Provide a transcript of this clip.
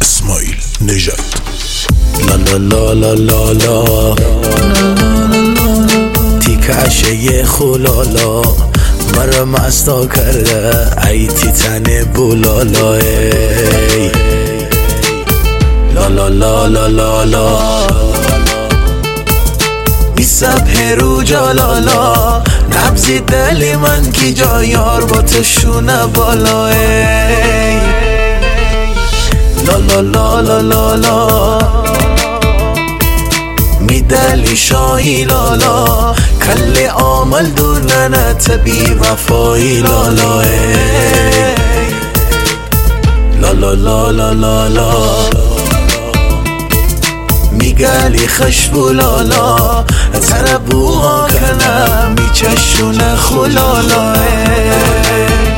اسماعیل نژاد. لا لا لا لا لا لا تیکشه خلالا مرا مستا کرده ای تیتن بولالا ای لا لا لا لا لا لا بی صبح رو جالالا نبزی دل من کی جا یار با تو شونه بالا ای لا لا لا لا لا لا می دلی شاهی لالا کل عامل دونن تبی وفایی لالا لا لا لا لا لا لا میگلی خشبو لالا تربوها کنم میچشون خلالا